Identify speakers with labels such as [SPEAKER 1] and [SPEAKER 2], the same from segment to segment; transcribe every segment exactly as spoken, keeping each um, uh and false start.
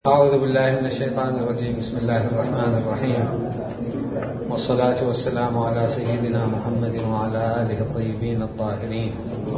[SPEAKER 1] أعوذ بالله من الشيطان الرجيم. بسم الله الرحمن الرحيم، والصلاة والسلام على سيدنا محمد وعلى آله الطيبين الطاهرين.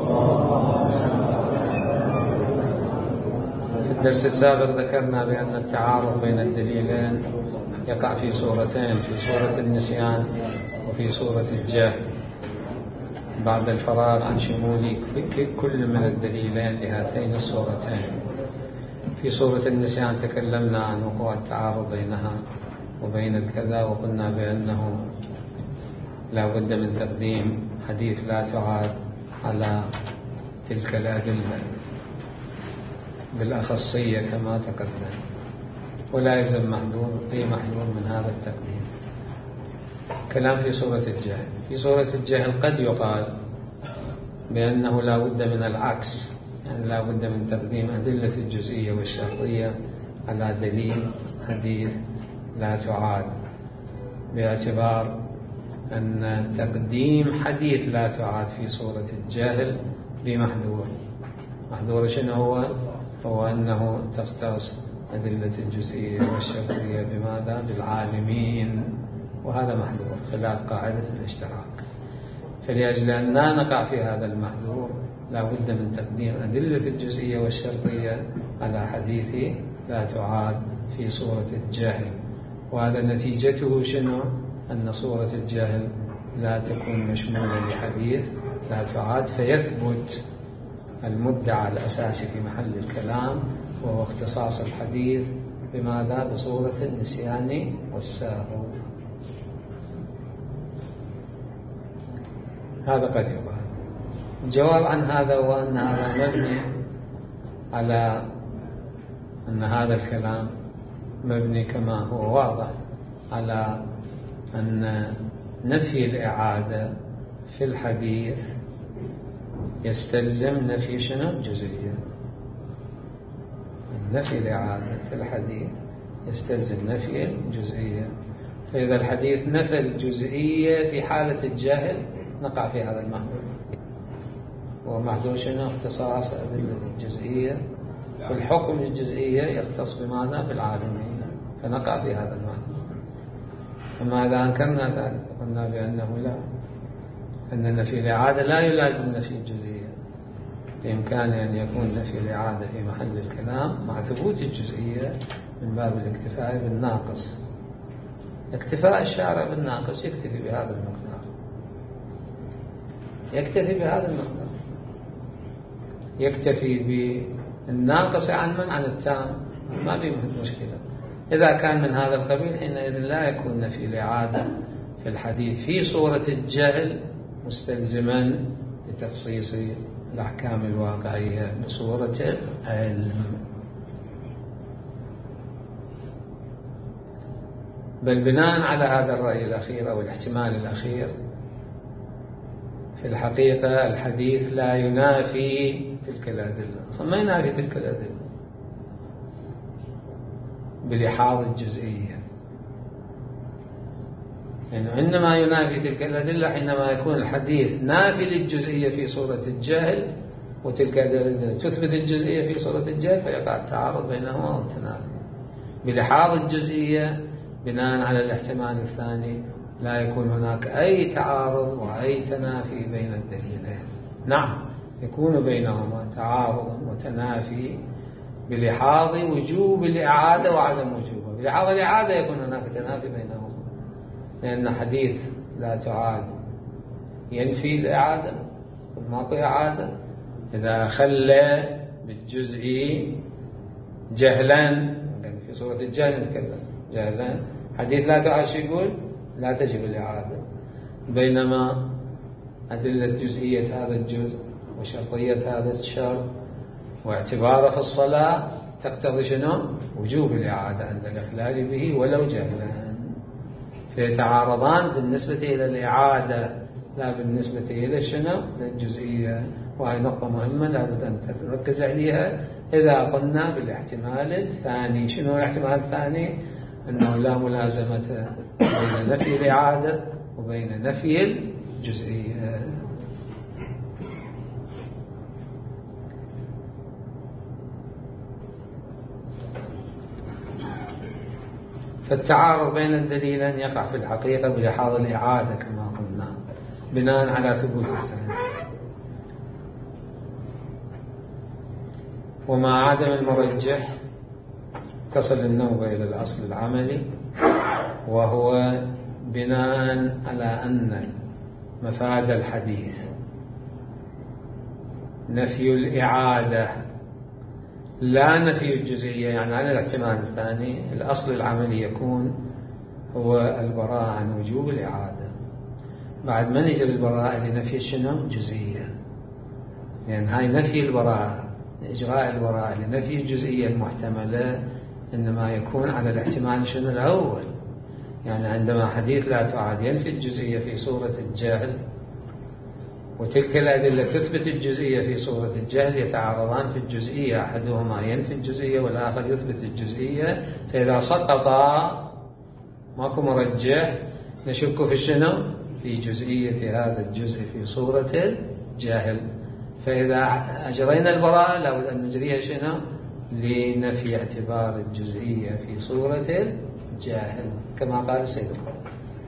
[SPEAKER 1] في الدرس السابق ذكرنا بأن التعارض بين الدليلين يقع في صورتين، في صورة النسيان وفي صورة الجهل، بعد الفراغ عن شمول كل من الدليلين لهاتين الصورتين. في صورة النسيان تكلمنا عن وقوع التعارض بينها وبين الكذا، وقلنا بأنه لا بد من تقديم حديث لا تعاد على تلك الأدلة بالأخصية كما تقدم، ولا يلزم محذور أي محذور من هذا التقديم. كلام في صورة الجهل. في صورة الجهل قد يقال بأنه لا بد من العكس، يعني لا بد من تقديم أدلة الجزئية والشرطية على دليل حديث لا تعاد، باعتبار أن تقديم حديث لا تعاد في صورة الجهل بمحذور. محذور شنو هو؟ هو أنه تختص أدلة الجزئية والشرطية بماذا؟ بالعالمين، وهذا محذور خلاف قاعدة الاشتراك. فلأجل أن لا نقع في هذا المحذور لا بد من تقديم أدلة الجزئية والشرطية على حديث لا تعاد في صورة الجهل، وهذا نتيجته شنو؟ أن صورة الجهل لا تكون مشمولة لحديث لا تعاد، فيثبت المدعى الأساسي في محل الكلام وهو اختصاص الحديث بماذا؟ بصورة النسيان والسهو. هذا قد يقال. الجواب عن هذا هو أن هذا مبني على أن هذا الكلام مبني كما هو واضح على أن نفي الإعادة في الحديث يستلزم نفي شنو؟ الجزئية. نفي الإعادة في الحديث يستلزم نفي الجزئية، فإذا الحديث نفى الجزئية في حالة الجهل نقع في هذا المحذور، ومحذور شنو؟ اختصاص أدلة الجزئية، والحكم الجزئية يختص بماذا؟ بالعالمين، فنقع في هذا المحذور. أما إذا أنكرنا ذلك قلنا بأنه لا، أن نفي الإعادة لا يلازم نفي الجزئية، بإمكان أن يكون نفي الإعادة في محل الكلام مع ثبوت الجزئية من باب الاكتفاء بالناقص. اكتفاء الشارع بالناقص يكتفي بهذا المقدار، يكتفي بهذا المقدار، يكتفي بالناقص عن من؟ عن التام، ما به مشكلة. إذا كان من هذا القبيل حينئذ لا يكون نفي الإعادة في الحديث في صورة الجهل مستلزما لتخصيص الأحكام الواقعية بصورة العلم. بل بناء على هذا الرأي الأخير أو الاحتمال الأخير، في الحقيقة الحديث لا ينافي تلك الأدلة، أصلا ما ينافي تلك الأدلة بلحاظ الجزئية، يعني عندما ينافي تلك الأدلة حينما يكون الحديث نافي للجزئية في صورة الجهل، وتلك الأدلة تثبت الجزئية في صورة الجهل، فيقع التعارض بينهما والتنافي. بلحاظ الجزئية بناء على الاحتمال الثاني لا يكون هناك أي تعارض وأي تنافي بين الدليلين. نعم، يكون بينهما تعارض وتنافي بلحاظ وجوب الإعادة وعدم وجوبها. بلحاظ الإعادة يكون هناك تنافي بينهما، لأن حديث لا تعاد ينفي الإعادة، ماكو إعادة. إذا خلى بالجزئي جهلا، في صورة الجهل نتكلم جهلا، حديث لا تعاد شو يقول؟ لا تجب الإعادة. بينما أدلة جزئية هذا الجزء وشرطية هذا الشرط واعتباره في الصلاة تقتضي شنو؟ وجوب الإعادة عند الإخلال به ولو جهلا، فيتعارضان بالنسبة إلى الإعادة لا بالنسبة إلى شنو؟ للجزئية. وهي نقطة مهمة لابد أن تركز عليها إذا قلنا بالاحتمال الثاني. شنو الاحتمال الثاني؟ أنه لا ملازمة بين نفي الإعادة وبين نفي الجزئية. فالتعارض بين الدليلين يقع في الحقيقة بلحاظ الإعادة كما قلنا بناء على ثبوت الثاني. ومع عدم المرجح تصل النوبة إلى الأصل العملي، وهو بناء على أن مفاد الحديث نفي الإعادة لا نفي الجزئية، يعني على الاحتمال الثاني الأصل العملي يكون هو البراءة عن وجوب الإعادة. بعد ما نجي البراءة لنفي شنو؟ جزئية، لأن هاي نفي البراءة، إجراء البراءة لنفي الجزئية المحتملة إنما يكون على الاحتمال شنو؟ الأول. يعني عندما حديث لا تعاد ينفي الجزئية في صورة الجهل، وتلك الأدلة تثبت الجزئية في صورة الجهل، يتعارضان في الجزئية، أحدهما ينفي الجزئية والآخر يثبت الجزئية، فإذا سقطا ماكو مرجح نشك في شنو؟ في جزئية هذا الجزء في صورة الجهل. فإذا أجرينا البراءة لابد أن نجريها شنو؟ لنفي اعتبار الجزئية في صورة الجاهل كما قال السيد القائل.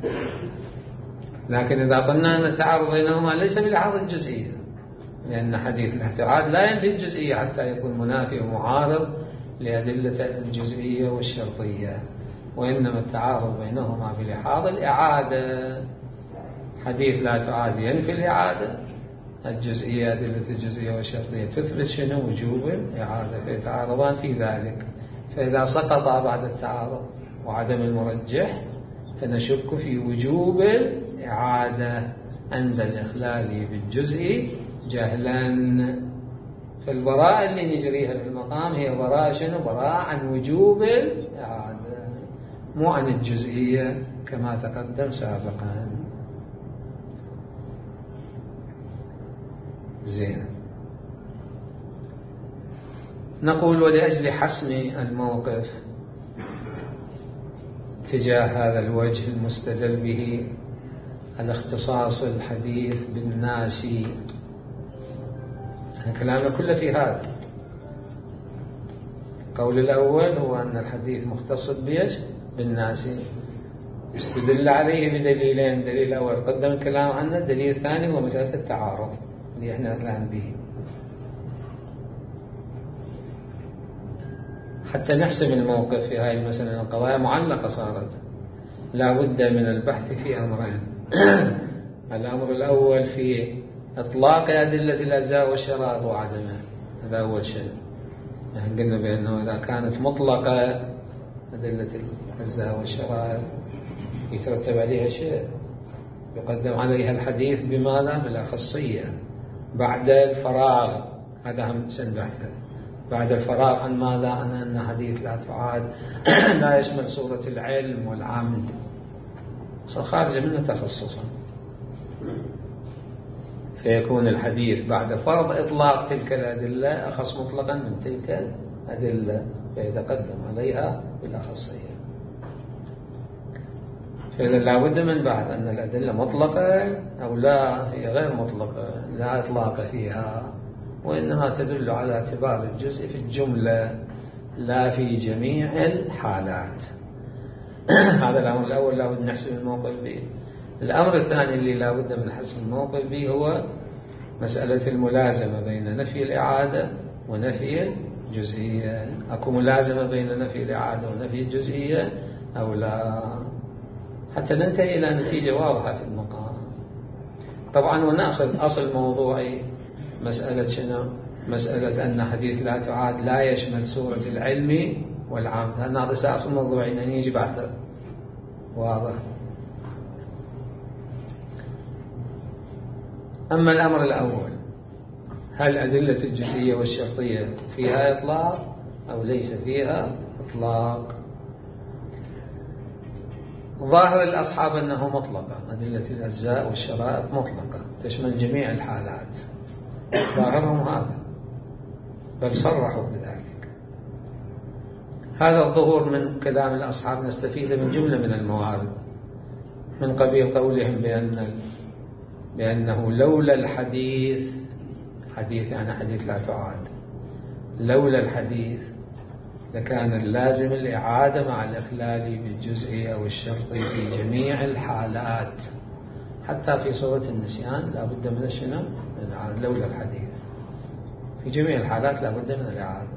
[SPEAKER 1] لكن إذا قلنا أن التعارض بينهما ليس بلحاظ الجزئية، لأن حديث الاحتعاد لا ينفي الجزئية حتى يكون منافي ومعارض لأدلة الجزئية والشرطية، وإنما التعارض بينهما بلحاظ الإعادة. حديث لا تعاد ينفي الإعادة، الجزئية أدلة الجزئية والشرطية تثبت شنو؟ وجوب الإعادة، فيتعارضان في ذلك. فإذا سقط بعد التعارض وعدم المرجح فنشك في وجوب الإعادة عند الإخلال بالجزء جهلا. فالبراءة اللي نجريها في المقام هي براءة شنو؟ براءة عن وجوب الإعادة، مو عن الجزئية كما تقدم سابقا. زين، نقول ولأجل حسم الموقف تجاه هذا الوجه المستدل به على اختصاص الحديث بالناس، كلامنا كله في هذا. القول الأول هو أن الحديث مختص بيش؟ بالناس، استدل عليه بدليلين. دليل الأول قدم الكلام عنه، الدليل الثاني هو مسألة التعارض اللي احنا الآن به. حتى نحسم الموقف في هذه المسألة، القضايا معلقة صارت، لا بد من البحث في أمرين. الأمر الأول في إطلاق أدلة الأجزاء والشرائط وعدمها، هذا أول شيء. يعني قلنا بأنه إذا كانت مطلقة أدلة الأجزاء والشرائط يترتب عليها شيء، يقدم عليها الحديث بماذا؟ بالأخصية بعد الفراغ. هذا هم سنبحثه بعد الفراغ عن ماذا؟ عن أن حديث لا تعاد لا يشمل صورة العلم والعمد، صار خارج منه تخصصا، فيكون الحديث بعد فرض إطلاق تلك الأدلة أخص مطلقا من تلك الأدلة، فيتقدم عليها بالأخصية. فإذا لا بد من بحث أن الأدلة مطلقة أو لا، هي غير مطلقة، لا إطلاق فيها، وإنما تدل على اعتبار الجزء في الجملة لا في جميع الحالات. هذا الأمر الأول لا بد نحسب الموقف به. الأمر الثاني اللي لا بد من حسب الموقف به هو مسألة الملازمة بين نفي الإعادة ونفي الجزئية. أكو ملازمة بين نفي الإعادة ونفي الجزئية أو لا، حتى ننتهي إلى نتيجة واضحة في المقام. طبعا ونأخذ أصل موضوعي مسألة شنو؟ مسألة أن حديث لا تعاد لا يشمل صورة العلم والعمد. هذا أصل موضوعي أن يجي بعثه واضح. أما الأمر الأول، هل أدلة الجزئية والشرطية فيها إطلاق أو ليس فيها إطلاق؟ ظاهر الأصحاب أنه مطلقة، أدلة الأجزاء والشرائط مطلقة تشمل جميع الحالات، ظاهرهم هذا، بل صرحوا بذلك. هذا الظهور من كلام الأصحاب نستفيد من جملة من الموارد، من قبيل قولهم بأن بأنه لولا الحديث، حديث يعني حديث لا تعاد، لولا الحديث لكان اللازم الإعادة مع الإخلال بالجزئي أو الشرطي في جميع الحالات، حتى في صورة النسيان لا بد من شنو؟ من الإعادة لولا الحديث. في جميع الحالات لا بد من الإعادة.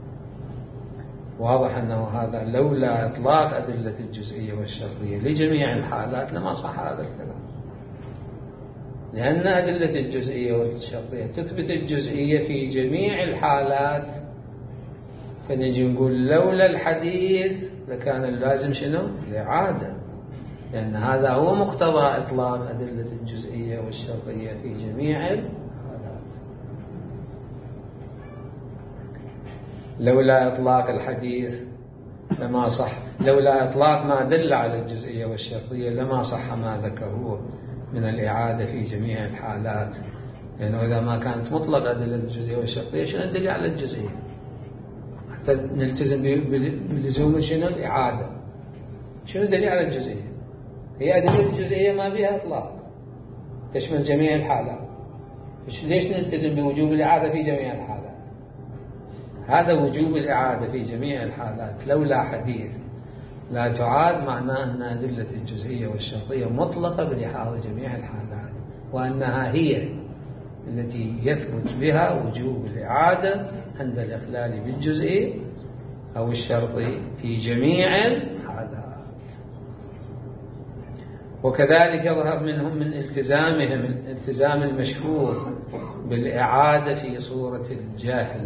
[SPEAKER 1] واضح أنه هذا لولا إطلاق أدلة الجزئية والشرطية لجميع الحالات لما صح هذا الكلام، لأن أدلة الجزئية والشرطية تثبت الجزئية في جميع الحالات، فنجي نقول لولا الحديث لكان اللازم شنو؟ الإعادة، لأن هذا هو مقتضى إطلاق أدلة الجزئية والشرطية في جميع الحالات. لولا إطلاق الحديث لما صح، لولا إطلاق ما دل على الجزئية والشرطية لما صح ما ذكروه من الإعادة في جميع الحالات، لأنه يعني إذا ما كانت مطلق أدلة الجزئية والشرطية شنو الدليل على الجزئية؟ حتى نلتزم بلزوم شنو؟ الإعادة. شنو الدليل على الجزئية؟ هي أدلة الجزئية ما بها إطلاق تشمل جميع الحالات، ليش نلتزم بوجوب الإعادة في جميع الحالات؟ هذا وجوب الإعادة في جميع الحالات لولا حديث لا تعاد، معناه أن أدلة الجزئية والشرطية مطلقة بلحاظ جميع الحالات، وأنها هي التي يثبت بها وجوب الإعادة عند الإخلال بالجزئي أو الشرطي في جميع الحالات. وكذلك يظهر منهم من التزامهم الالتزام المشهور بالإعادة في صورة الجاهل،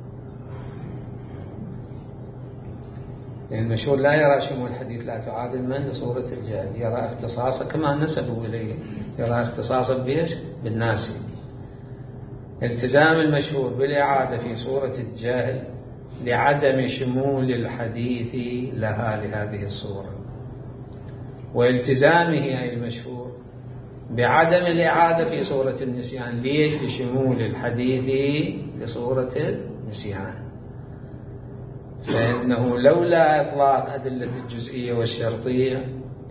[SPEAKER 1] يعني المشهور لا يرى شمول الحديث لا تعادل من لصورة الجاهل، يرى اختصاصا كما نسبوا إليه، يرى اختصاصا بيش؟ بالناس. التزام المشهور بالإعادة في صورة الجاهل لعدم شمول الحديث لها لهذه الصورة، والتزامه أي المشهور بعدم الإعادة في صورة النسيان، ليش؟ لشمول الحديث لصورة النسيان. فإنه لولا إطلاق أدلة الجزئية والشرطية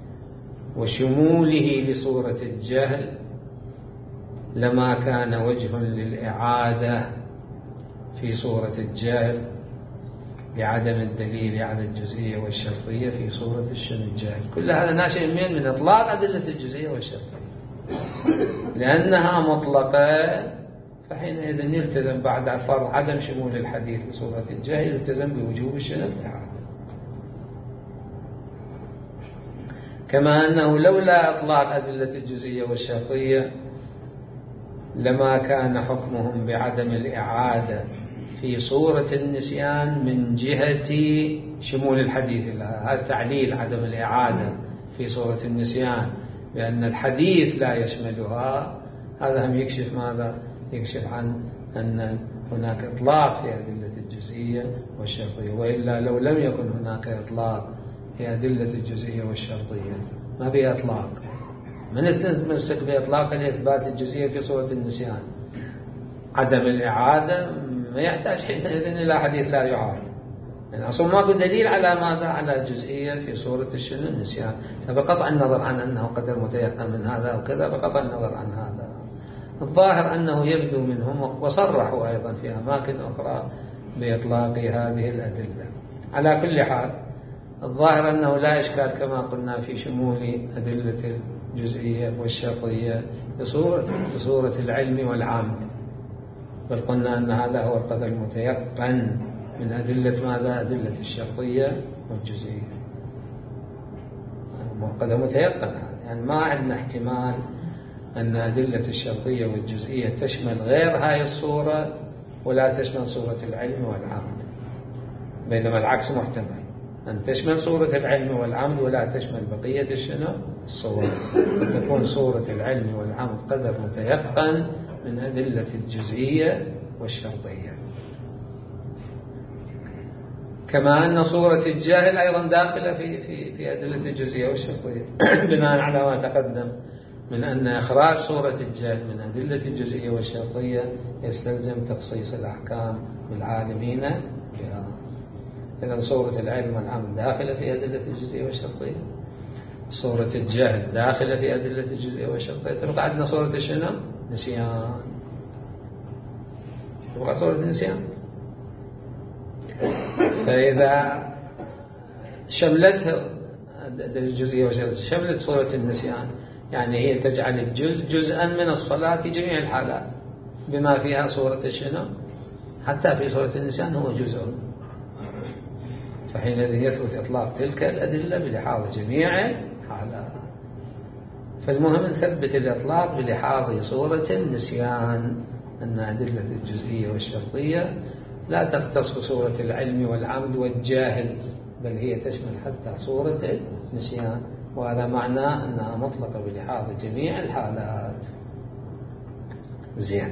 [SPEAKER 1] وشموله لصورة الجهل لما كان وجه للإعادة في صورة الجهل بعدم الدليل على الجزئية والشرطية في صورة الجهل. كل هذا ناشئ من من إطلاق أدلة الجزئية والشرطية، لأنها مطلقة، فحينئذ يلتزم بعد فرض عدم شمول الحديث لصورة الجهل يلتزم بوجوب الشنو؟ الإعادة. كما أنه لولا إطلاق أدلة الجزئية والشرطية لما كان حكمهم بعدم الإعادة في صورة النسيان من جهة شمول الحديث لها. هذا تعليل عدم الإعادة في صورة النسيان بأن الحديث لا يشملها، هذا هم يكشف ماذا؟ يكشف عن أن هناك إطلاق في أدلة الجزئية والشرطية، وإلا لو لم يكن هناك إطلاق في أدلة الجزئية والشرطية ما بها إطلاق، من يتمسك بإطلاق لإثبات الجزئية في صورة النسيان عدم الإعادة ما يحتاج حينئذ إلى حديث لا يعاد، يعني أصلا ماكو دليل على ماذا؟ على الجزئية في صورة الشنو؟ النسيان. فبقطع النظر عن أنه قدر متيقن من هذا أو كذا، بقطع النظر عن هذا. الظاهر أنه يبدو منهم وصرحوا أيضا في أماكن أخرى بإطلاق هذه الأدلة. على كل حال الظاهر أنه لا إشكال كما قلنا في شمول أدلة الجزئية والشرطية لصورة, لصورة العلم والعمد، بل قلنا أن هذا هو القدر المتيقن من أدلة ماذا؟ أدلة الشرطية والجزئية. قدر متيقن هذا، يعني ما عندنا احتمال أن أدلة الشرطية والجزئية تشمل غير هاي الصورة ولا تشمل صورة العلم والعمد، بينما العكس محتمل، أن تشمل صورة العلم والعمد ولا تشمل بقية الشنو؟ الصور، فتكون صورة العلم والعمد قدر متيقن من أدلة الجزئية والشرطية. كما أن صورة الجاهل أيضا داخلة في في في أدلة الجزئية والشرطية بناء على ما تقدم من أن إخراج صورة الجهل من أدلة الجزئية والشرطية يستلزم تخصيص الأحكام بالعالمين بها. إذن صورة العلم والعمل داخلة في أدلة الجزئية والشرطية، صورة الجهل داخلة في أدلة الجزئية والشرطية. تبقى عندنا صورة الشنو؟ نسيان. تبقى صورة النسيان. فإذا شملتها الجزئية والشرطية شملت صورة النسيان، يعني هي تجعل الجزء جزءا من الصلاة في جميع الحالات، بما فيها صورة الشنو، حتى في صورة النسيان هو جزء. فحينئذ يثبت إطلاق تلك الأدلة بلحاظ جميع الحالات. فالمهم نثبت الإطلاق بلحاظ صورة النسيان، أن أدلة الجزئية والشرطية لا تختص بصورة العلم والعمد والجاهل، بل هي تشمل حتى صورة النسيان، وهذا معناه أنها مطلقة بلحاظ جميع الحالات. زين.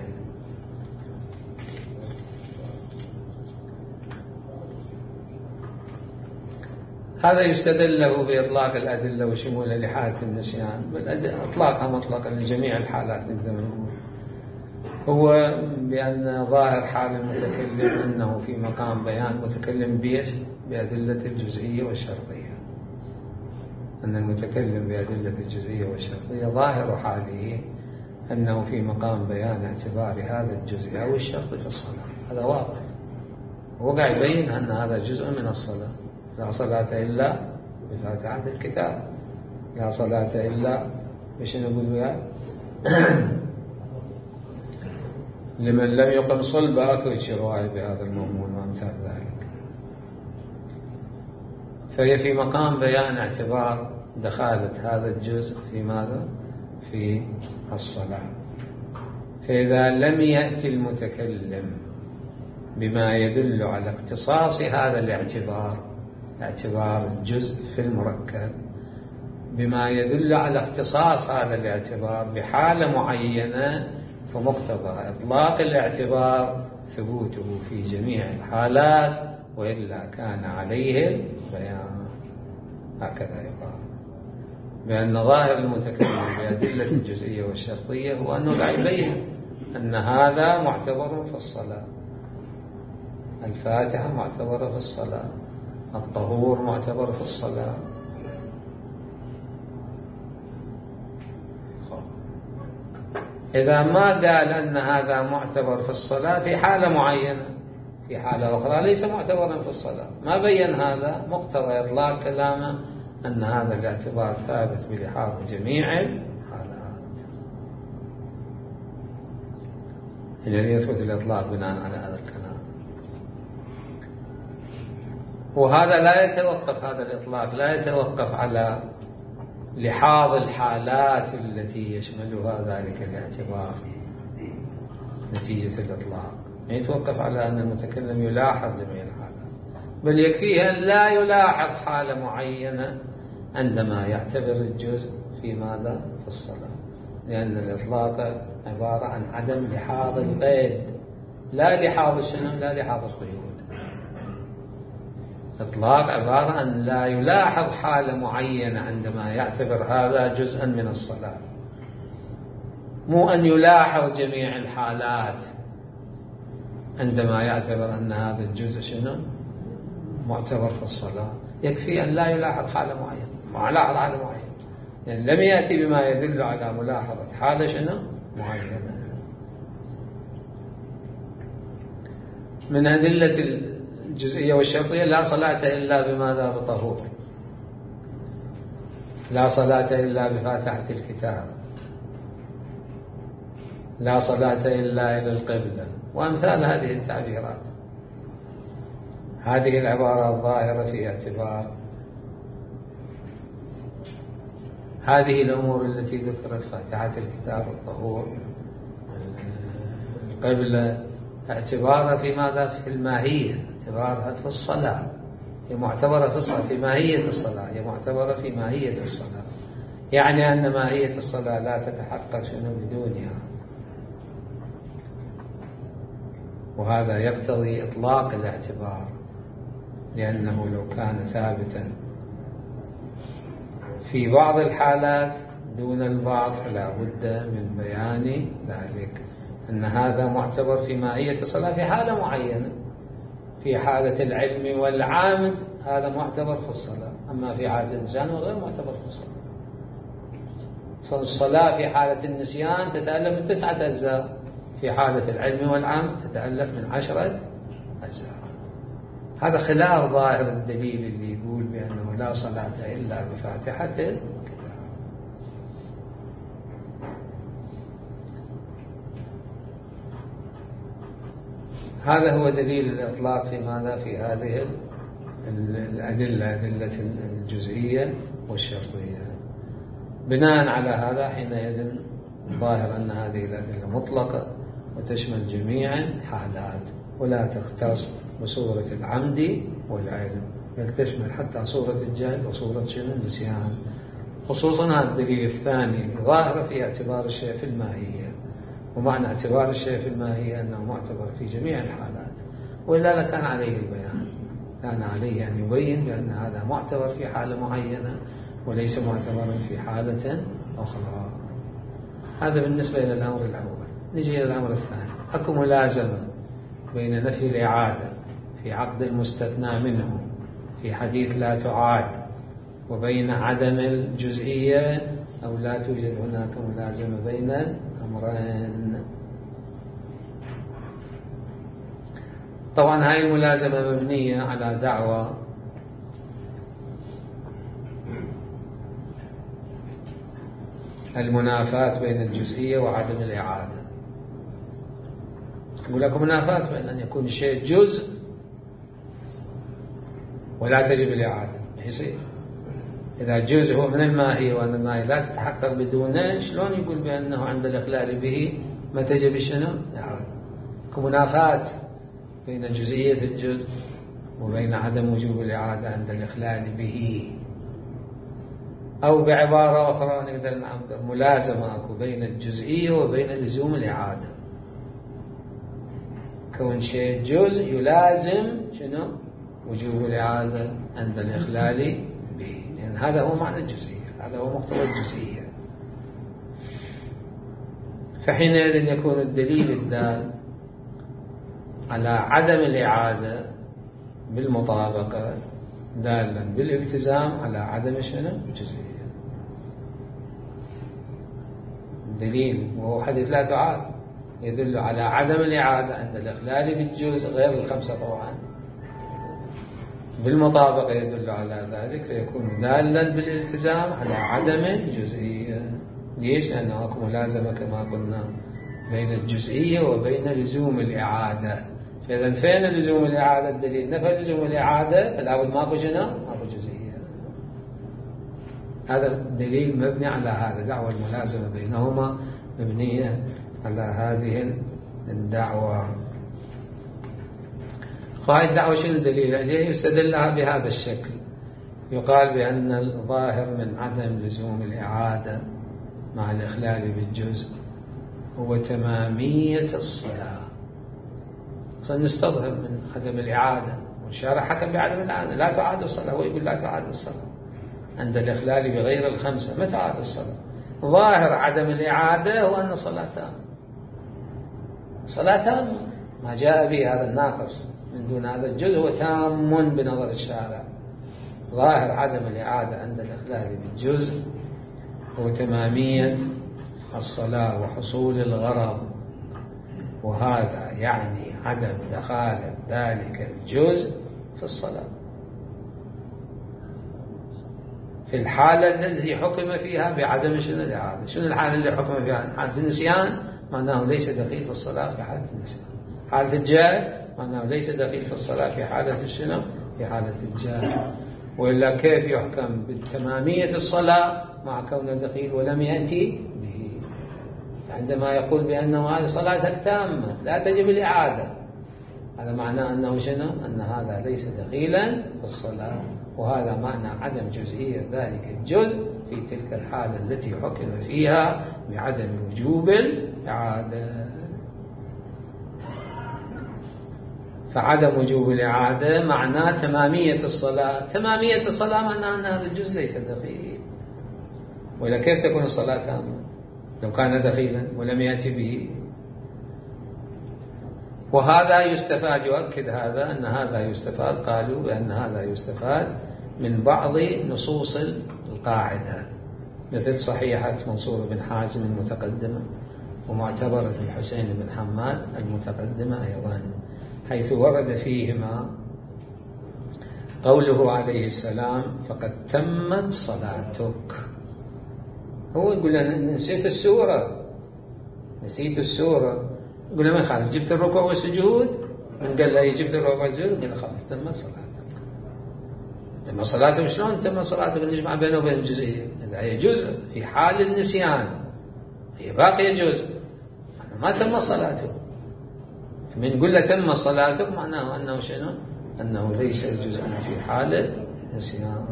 [SPEAKER 1] هذا يستدل له بإطلاق الأدلة وشمولها لحالة النسيان، بل إطلاقها مطلقا لجميع الحالات. نقدر نقول هو بأن ظاهر حال المتكلم أنه في مقام بيان متكلم بيش بأدلة الجزئية والشرطية، أن المتكلم بأدلة الجزئية والشرطية ظاهر حاله أنه في مقام بيان اعتبار هذا الجزء أو الشرط في الصلاة. هذا واضح، وقع يبين أن هذا جزء من الصلاة. لا صلاة إلا بفاتحة الكتاب، لا صلاة إلا بش نقول وياه لمن لم يقم صلبة. أكو رواية بهذا المضمون وأمثال ذلك. فهي في مقام بيان اعتبار دخالة هذا الجزء في ماذا؟ في الصلاة. فإذا لم يأتي المتكلم بما يدل على اختصاص هذا الاعتبار، اعتبار الجزء في المركب، بما يدل على اختصاص هذا الاعتبار بحالة معينة، فمقتضى إطلاق الاعتبار ثبوته في جميع الحالات، وإلا كان عليه البيان. هكذا يقال بأن ظاهر المتكلم بأدلة الجزئية والشرطية هو أنه لا يبين أن هذا معتبر في الصلاة. الفاتحة معتبرة في الصلاة، الطهور معتبر في الصلاة. إذا ما قال أن هذا معتبر في الصلاة في حالة معينة، في حالة أخرى ليس معتبرا في الصلاة، ما بين هذا، مقتضى إطلاق كلامه أن هذا الاعتبار ثابت بلحاظ جميع الحالات. الذي يثبت الإطلاق بناء على هذا الكلام. وهذا لا يتوقف، هذا الإطلاق لا يتوقف على لحاظ الحالات التي يشملها ذلك الاعتبار نتيجة الإطلاق، يتوقف على أن المتكلم يلاحظ جميع الحالات، بل يكفيه أن لا يلاحظ حالة معينة عندما يعتبر الجزء في ماذا؟ في الصلاة، لأن الإطلاق عبارة عن عدم لحاظ القيد، لا لحاظ الشنو، لا لحاظ القيود. إطلاق عبارة عن لا يلاحظ حالة معينة عندما يعتبر هذا جزءا من الصلاة، مو أن يلاحظ جميع الحالات عندما يعتبر أن هذا الجزء شنو معتبر في الصلاة. يكفي أن لا يلاحظ حالة معينة، ما يلاحظ حالة معينة، يعني لم يأتي بما يدل على ملاحظة حالة شنو معينة. من أدلة الجزئية والشرطية لا صلاة إلا بماذا؟ بطهور، لا صلاة إلا بفاتحة الكتاب، لا صلاة إلا إلى القبلة، وأمثال هذه التعبيرات. هذه العبارة الظاهرة في اعتبار هذه الأمور التي ذكرت، فاتحة الكتاب، الطهور، القبلة، اعتبارها في ماذا؟ في الماهية، اعتبارها في الصلاة، هي معتبرة في الصلاة، في ماهية الصلاة، هي معتبرة في ماهية الصلاة، يعني أن ماهية الصلاة لا تتحقق شنو بدونها. وهذا يقتضي إطلاق الاعتبار، لأنه لو كان ثابتا في بعض الحالات دون البعض فلا بد من بيان ذلك، أن هذا معتبر في ماهية الصلاة في حالة معينة، في حالة العلم والعامد هذا معتبر في الصلاة، أما في حالة الإنسان غير معتبر في الصلاة. فالصلاة في حالة النسيان تتألف من تسعة أجزاء، في حالة العلم والعامد تتألف من عشرة أجزاء. هذا خلاف ظاهر الدليل اللي يقول بأنه لا صلاة إلا بفاتحة الكتاب. هذا هو دليل الإطلاق في ماذا؟ في هذه الأدلة، أدلة الجزئية والشرطية. بناء على هذا حينئذ ظاهر أن هذه الأدلة مطلقة وتشمل جميع الحالات ولا تختص بصورة العمد والعلم، بل تشمل حتى صورة الجهل وصورة شنو؟ النسيان. خصوصا هذا الدليل الثاني ظاهر في اعتبار الشيء في الماهية، ومعنى اعتبار الشيء في الماهية أنه معتبر في جميع الحالات، وإلا لكان عليه البيان، كان عليه أن يبين بأن هذا معتبر في حالة معينة وليس معتبرا في حالة أخرى. هذا بالنسبة إلى الأمر الأول. نجي إلى الأمر الثاني. أكو ملازمة بين نفي الإعادة في عقد المستثنى منه في حديث لا تعاد وبين عدم الجزئية، أو لا توجد هناك ملازمة بين الأمرين؟ طبعا هاي الملازمة مبنية على دعوة المنافاة بين الجزئية وعدم الإعادة. يقول لكم منافاة بين أن يكون الشيء جزء ولا تجب الإعادة. يصير إذا جزء هو من الماهية وأن الماهية لا تتحقق بدونه، شلون يقول بأنه عند الإخلال به ما تجب شنو؟ الإعادة. كمنافاة بين جزئية الجزء وبين عدم وجوب الإعادة عند الإخلال به. أو بعبارة أخرى نقدر نعبر ملازمة أكو بين الجزئية وبين لزوم الإعادة. كون شيء جزء يلازم شنو؟ وجوب الإعادة عند الإخلال به، لأن هذا هو معنى الجزئية، هذا هو مقتضى الجزئية. فحينئذ يكون الدليل الدال على عدم الإعادة بالمطابقة دالا بالالتزام على عدم شنو؟ الجزئية. دليل وهو حديث لا تعاد يدل على عدم الإعادة عند الإخلال بالجزء غير الخمسة طبعا، بالمطابقة يدل على ذلك، فيكون دالا بالالتزام على عدم الجزئية. ليش؟ لأنه أكو ملازمة كما قلنا بين الجزئية وبين لزوم الإعادة. فإذا فين لزوم الإعادة؟ الدليل نفى لزوم الإعادة، فلا بد ماكو شنو؟ ماكو جزئية. هذا الدليل مبني على هذا، دعوة الملازمة بينهما مبنية على هذه الدعوة. هاي الدعوة شنو الدليل عليه؟ يستدل لها بهذا الشكل. يقال بأن الظاهر من عدم لزوم الإعادة مع الإخلال بالجزء هو تمامية الصلاة. فنستظهر من عدم الإعادة، والشارع حكم بعدم الإعادة، لا تعاد الصلاة، هو يقول لا تعاد الصلاة عند الإخلال بغير الخمسة. ما تعاد الصلاة؟ ظاهر عدم الإعادة هو أن الصلاة تامة، صلاة تامة، ما جاء به هذا الناقص من دون هذا الجزء هو تام بنظر الشارع. ظاهر عدم الإعادة عند الإخلال بالجزء هو تمامية الصلاة وحصول الغرض، وهذا يعني عدم دخال ذلك الجزء في الصلاة في الحالة التي حكم فيها بعدم شنو الإعادة. شنو الحالة اللي حكم فيها؟ حالة النسيان، معناه ليس دخيل في الصلاة في حالة النسيان. حالة الجهل معناه ليس دخيل في الصلاة في حالة الشنو؟ في حالة الجهل. وإلا كيف يحكم بالتمامية الصلاة مع كونه دخيل ولم يأتي به؟ عندما يقول بأنه هذه صلاتك تامة لا تجب الإعادة، هذا معناه أنه شنو؟ أن هذا ليس دخيلا في الصلاة، وهذا معنى عدم جزئية ذلك الجزء في تلك الحالة التي حكم فيها بعدم وجوب الإعادة. فعدم وجوب الإعادة معناه تمامية الصلاة. تمامية الصلاة معناه أن هذا الجزء ليس دخيل، ولا كيف تكون الصلاة تامة لو كان دخيلا ولم يأتي به؟ وهذا يستفاد، يؤكد هذا أن هذا يستفاد، قالوا بأن هذا يستفاد من بعض نصوص القاعدة، مثل صحيحة منصور بن حازم المتقدمة ومعتبرة الحسين بن حماد المتقدمة أيضا، حيث ورد فيهما قوله عليه السلام فقد تمت صلاتك، هو يقول أنا نسيت السورة نسيت السورة يقول له ما يخالف، جبت الركوع والسجود، من قال له جبت الركوع والسجود قال له خلاص تمت صلاتك. تمت صلاتك شلون تمت صلاتك؟ نجمع بينه وبين الجزئية، إذا هي جزء في حال النسيان هي باقية جزء، ما تم صلاته. من يقول له تم صلاتك معناه أنه شنو؟ أنه ليس جزءا في حال النسيان.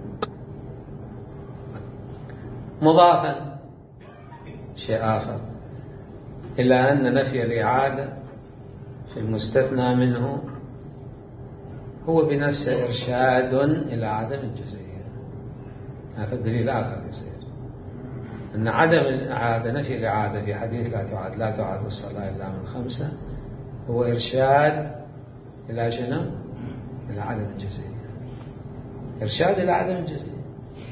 [SPEAKER 1] مضافا شيء آخر إلى أن نفي الإعادة في المستثنى منه هو بنفسه إرشاد إلى عدم الجزئية. هذا الدليل آخر يصير أن عدم الإعادة، نفي الإعادة في حديث لا تعاد لا تعاد الصلاة إلا من خمسة هو إرشاد إلى شنو؟ إلى عدم الجزئية، إرشاد إلى عدم الجزئية.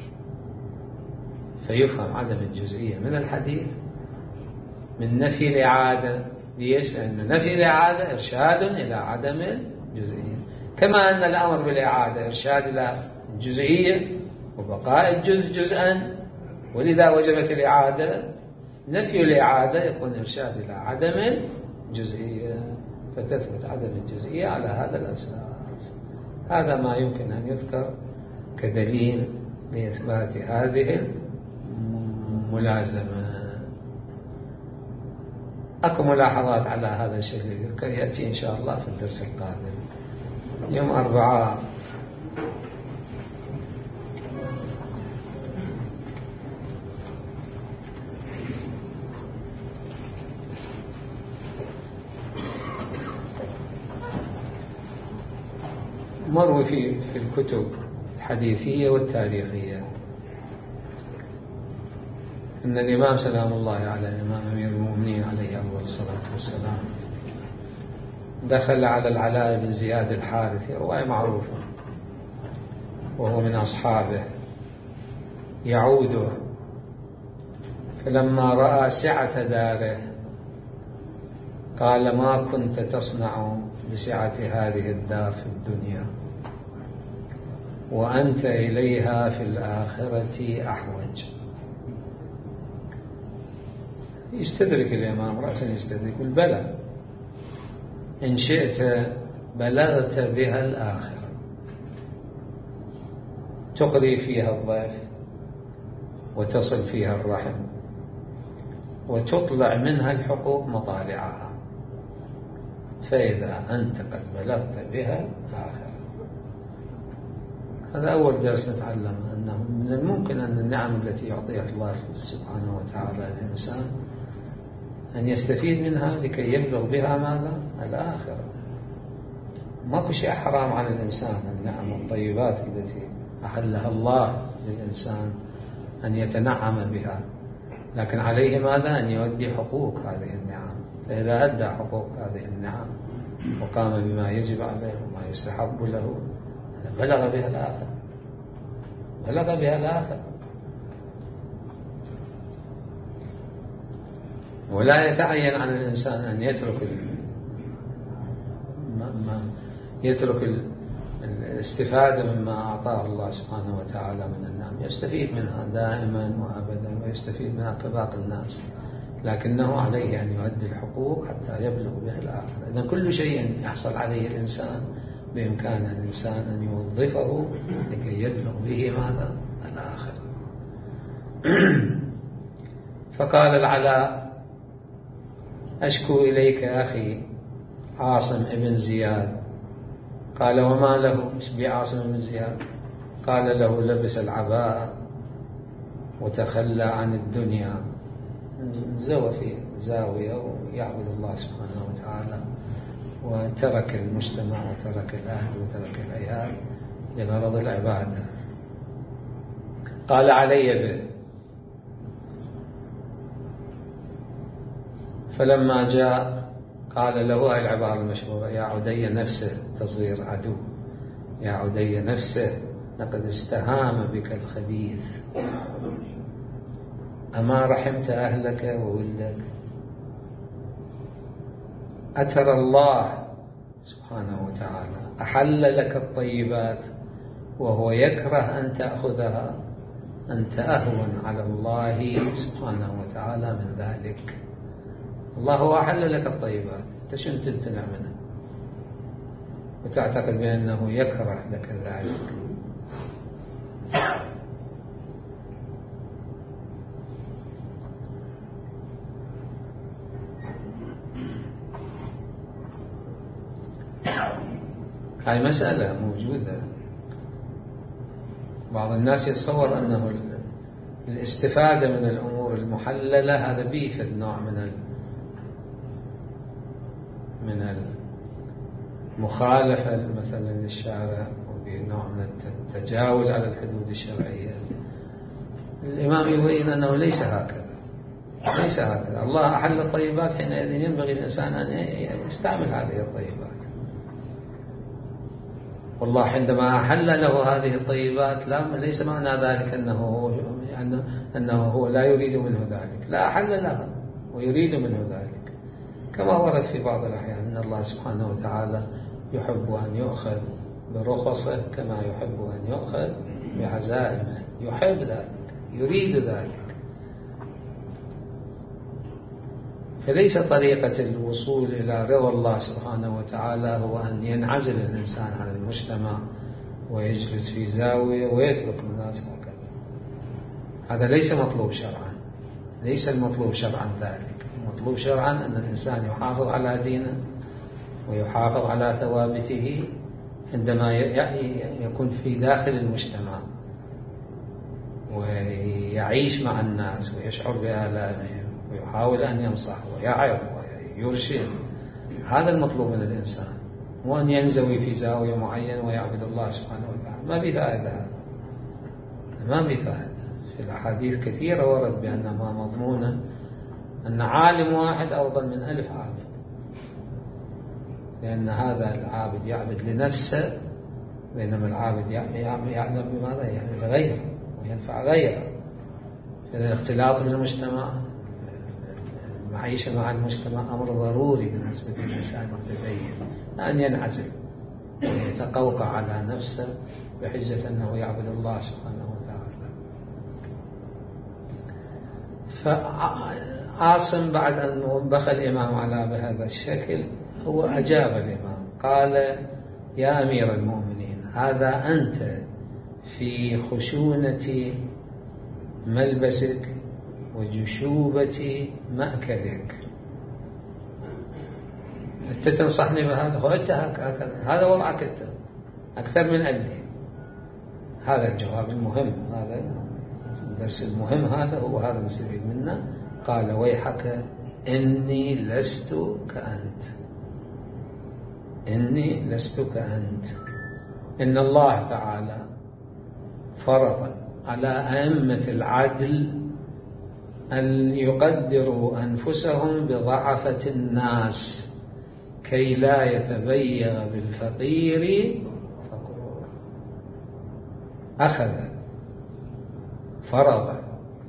[SPEAKER 1] فيفهم عدم الجزئية من الحديث من نفي الإعادة. ليش؟ لأن نفي الإعادة إرشاد إلى عدم الجزئية، كما أن الأمر بالإعادة إرشاد إلى الجزئية وبقاء الجزء جزءا، ولذا وجبت الإعادة. نفي الإعادة يكون إرشاد إلى عدم الجزئية، فتثبت عدم الجزئية على هذا الأساس. هذا ما يمكن أن يذكر كدليل لإثبات هذه الملازمة. أكو ملاحظات على هذا الشيء يأتي إن شاء الله في الدرس القادم يوم أربعاء. مروي في في الكتب الحديثية والتاريخية أن الإمام سلام الله على الإمام أمير المؤمنين عليه أفضل الصلاة والسلام دخل على العلاء بن زياد الحارثي، رواية معروفة، وهو من أصحابه يعوده، فلما رأى سعة داره قال ما كنت تصنع بسعة هذه الدار في الدنيا وأنت إليها في الآخرة أحوج. يستدرك الإمام رأسا يستدرك البلى، إن شئت بلغت بها الآخرة، تقري فيها الضيف وتصل فيها الرحم وتطلع منها الحقوق مطالعها، فإذا أنت قد بلغت بها الآخرة. هذا أول درس نتعلم أنه من الممكن أن النعم التي يعطيها الله سبحانه وتعالى للإنسان أن يستفيد منها لكي يبلغ بها ماذا؟ الآخرة. ماكو شيء حرام على الإنسان، النعم والطيبات التي أحلها الله للإنسان أن يتنعم بها، لكن عليه ماذا؟ أن يؤدي حقوق هذه النعم. فإذا أدى حقوق هذه النعم وقام بما يجب عليه وما يستحب له بلغ بها الآخرة، بلغ بها الآخرة. ولا يتعين على الإنسان أن يترك ما يترك الاستفادة مما أعطاه الله سبحانه وتعالى من النعم، يستفيد منها دائما وأبدا ويستفيد منها كباقي الناس، لكنه عليه أن يؤدي الحقوق حتى يبلغ بها الآخرة. إذن كل شيء يحصل عليه الإنسان بإمكان الإنسان أن يوظفه لكي يبلغ به ماذا؟ الآخرة. فقال العلاء أشكو إليك أخي عاصم ابن زياد. قال وما له بعاصم ابن زياد؟ قال له لبس العباءة وتخلى عن الدنيا، زوى في زاوية ويعبد الله سبحانه وتعالى، وترك المجتمع وترك الأهل وترك العيال لغرض العبادة. قال علي به. فلما جاء قال له هاي العبارة المشهورة يا عدي نفسه تصغير عدو، يا عدي نفسه لقد استهام بك الخبيث، أما رحمت أهلك وولدك؟ أترى الله سبحانه وتعالى أحل لك الطيبات وهو يكره أن تأخذها أنت أهون على الله سبحانه وتعالى من ذلك. الله هو أحل لك الطيبات، أنت شو تمتنع منها وتعتقد بأنه يكره لك ذلك؟ هاي مسألة موجودة. بعض الناس يتصور أنه الاستفادة من الأمور المحللة هذا بيفد نوع من من المخالفة مثلا للشارع، وبنوع من التجاوز على الحدود الشرعية. الإمام يبين أنه ليس هكذا، ليس هكذا. الله أحل الطيبات، حينئذ ينبغي الإنسان أن يستعمل هذه الطيبات. والله عندما أحل له هذه الطيبات لا ليس معنى ذلك أنه أنه هو لا يريد منه ذلك، لا، أحل لها ويريد منه ذلك، كما ورد في بعض الأحيان أن الله سبحانه وتعالى يحب أن يؤخذ برخصه كما يحب أن يؤخذ بعزائمه، يحب ذلك، يريد ذلك. فليس طريقة الوصول إلى رضا الله سبحانه وتعالى هو أن ينعزل الإنسان عن المجتمع ويجلس في زاوية ويترك الناس هكذا. هذا ليس مطلوب شرعا، ليس المطلوب شرعا ذلك. المطلوب شرعا أن الإنسان يحافظ على دينه ويحافظ على ثوابته عندما يكون في داخل المجتمع ويعيش مع الناس ويشعر بآلامهم ويحاول أن ينصح ويعظ ويرشد. هذا المطلوب من الإنسان، وأن ينزوي في زاوية معينة ويعبد الله سبحانه وتعالى. ما بفائدة هذا، ما بفائدة. في الأحاديث كثيرة ورد بأنها مضمونة أن عالم واحد أفضل من ألف عابد، لأن هذا العابد يعبد لنفسه بينما العابد يعلم بماذا يعني لغيره وينفع غيره. الاختلاط بالمجتمع، المعيشة مع المجتمع أمر ضروري بالنسبة للإنسان المتدين، أن ينعزل ويتقوقع على نفسه بحجة أنه يعبد الله سبحانه وتعالى. فعاصم بعد أن بخى الإمام على بهذا الشكل هو أجاب الإمام قال: يا أمير المؤمنين، هذا أنت في خشونة ملبسك وجشوبة مأكلك، أنت تنصحني بهذا؟ هو أنت هكذا، هذا وضعك أنت أكثر من عندي. هذا الجواب المهم، هذا الدرس المهم، هذا هو هذا نستفيد منه. قال: ويحك إني لست كأنت، إني لست كأنت. إن الله تعالى فرض على أئمة العدل أن يقدروا أنفسهم بضعفة الناس كي لا يتبيغ بالفقير فقره. أخذ فرض،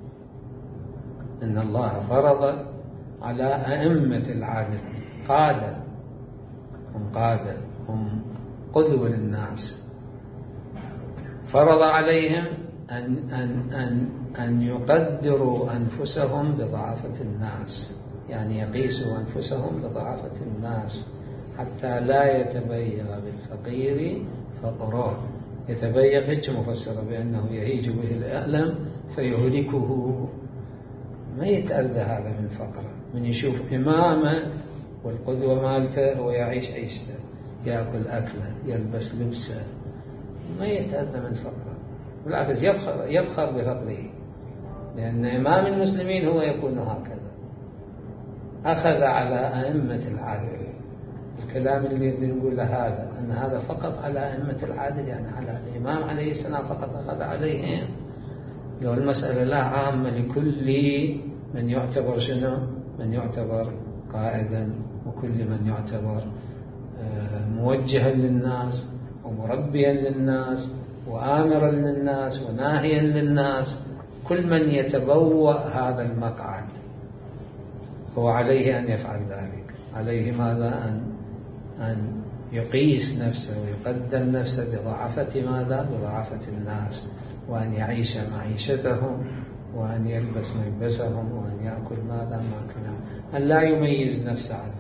[SPEAKER 1] إن الله فرض على أئمة العدل، قادة، هم قادة، هم قدوة للناس، فرض عليهم أن, أن, أن, أن يقدروا أنفسهم بضعفة الناس، يعني يقيسوا أنفسهم بضعفة الناس حتى لا يتبيغ بالفقير فقره. يتبيغ هيك مفسر بأنه يهيج به الألم فيهلكه. ما يتأذى هذا من فقره، من يشوف إمامه والقدوة مالته ويعيش عيشته، يأكل أكله، يلبس لبسه، ما يتأذى من فقره، بالعكس يفخر, يفخر بفقره، لأن إمام المسلمين هو يكون هكذا. أخذ على أئمة العدل. الكلام اللي نقول هذا أن هذا فقط على أئمة العدل، يعني على الإمام عليه السلام فقط أخذ عليهم. لو المسألة لا عامة لكل من يعتبر شنو؟ من يعتبر قائدا، وكل من يعتبر موجها للناس ومربيا للناس وآمرا للناس وناهيا للناس. كل من يتبوأ هذا المقعد هو عليه أن يفعل ذلك، عليه ماذا؟ أن, أن يقيس نفسه ويقدر نفسه بضعفة ماذا؟ بضعفة الناس، وأن يعيش معيشتهم، وأن يلبس ملبسهم، وأن يأكل ماذا ماكلهم، أن لا يميز نفسه عنهم.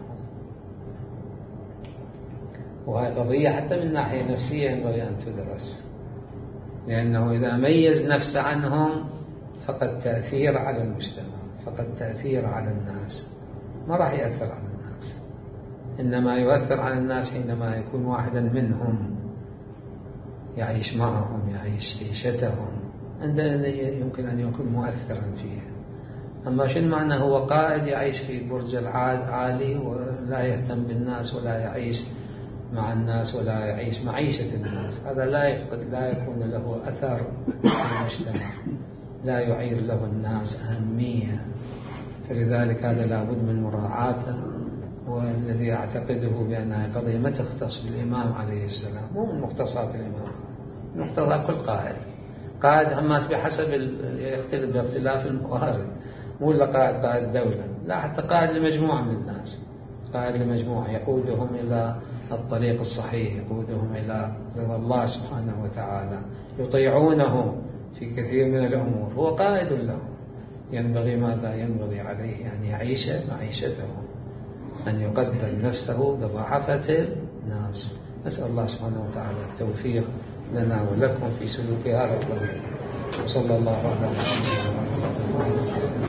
[SPEAKER 1] وهذه قضية حتى من ناحية نفسية ينبغي أن تدرس، لأنه إذا ميز نفسه عنهم فقد تأثير على المجتمع، فقد تأثير على الناس، ما راح يأثر على الناس. إنما يؤثر على الناس حينما يكون واحدا منهم يعيش معهم، يعيش عيشتهم، عندنا يمكن أن يكون مؤثرا فيها. أما شنو معنى هو قائد يعيش في برج العالي ولا يهتم بالناس ولا يعيش مع الناس ولا يعيش معيشة الناس؟ هذا لا يفقد لا يكون له أثر في المجتمع، لا يعير له الناس أهمية. فلذلك هذا لابد من مراعاته، والذي أعتقده بأنها قضية ما تختص بالإمام عليه السلام، مو من مختصات الإمام، من مختصات كل قائد. قائد همات بحسب يختلف باختلاف الموارد، مو إلا قائد قائد دولة، لا، حتى قائد لمجموعة من الناس، قائد لمجموعة يقودهم إلى الطريق الصحيح، يقودهم إلى رضا الله سبحانه وتعالى، يطيعونه في كثير من الأمور، هو قائد لهم. ينبغي ماذا؟ ينبغي عليه أن يعيش معيشته، أن يقدم نفسه بضعفة الناس. نسأل الله سبحانه وتعالى التوفيق لنا ولكم في سلوك هذا الطريق. وصلى الله على محمد.